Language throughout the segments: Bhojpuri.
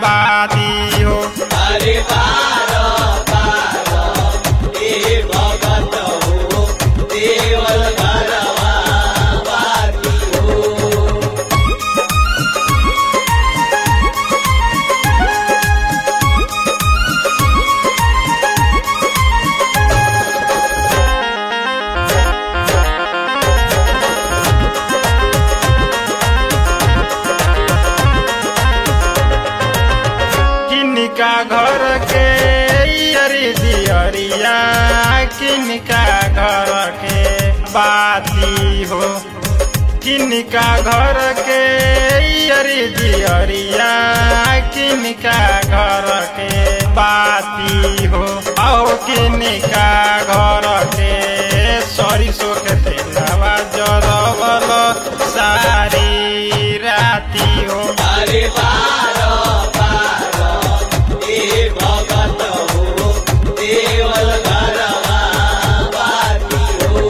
बाती हो। अरे बारो बारो ए भगत हो देवल घरवा बाती हो। किनका घर के अरी दियरिया किनका घर के बाती हो। किनका घर के अरी दियरिया किनका घर के बाती हो। आओ किनका घर के सरिसो के तेलवा जरवल सारी राती हो। अरे बारो बारो ए भगत हो देवल घरवा बाती हो।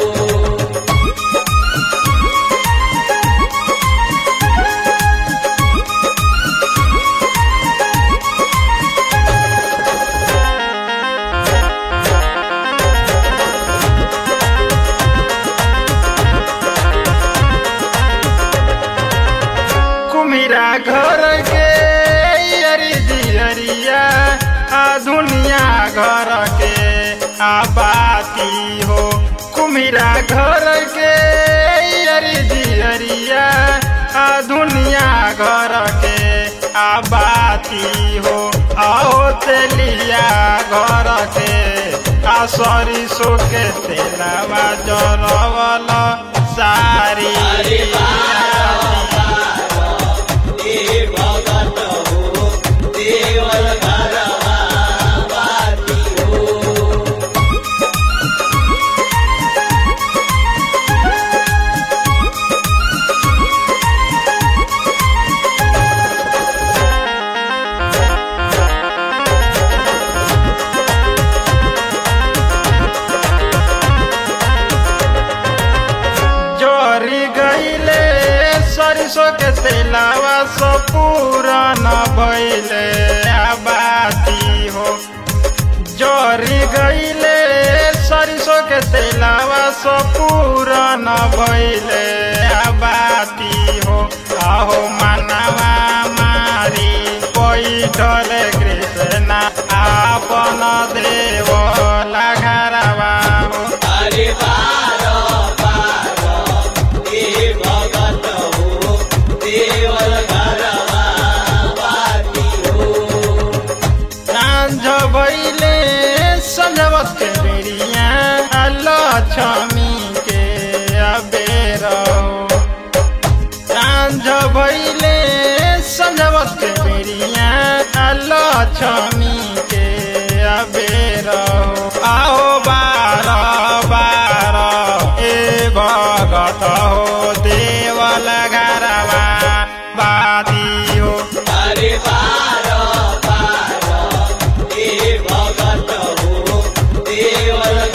कुमिरा घर के अरी दियरिया दुनिया घर के आबाती हो। कुमिरा घर के अरी दियरिया दुनिया घर के आबाती हो। आओ तेलिया घर के सरिसो के तेलवा जरवल सारी अरे बारो बारो ए भगत हो देवल घरवा बाती हो। जोरी गईले सरिसो के तेलवा सो पूरन भइले आबाती हो। जोरी गईले सरिसो के तेलवा सो पूरन भइले आबाती हो। आहो मनवा मारी पैठल कृष्ण आपन देव घरवा हो। अरे बारो बारो ए भगत हो देवल घरवा बाती हो। सांझ भइले संझवत के बेरिया लक्ष्मी के अबेर हो। सांझ भइले संझवत के बेरिया लक्ष्मी के अबेर हो। आओ बार बार ए भगत हो देवल घरवा बाती हो। अरे बारो बारो ए भगत हो देवल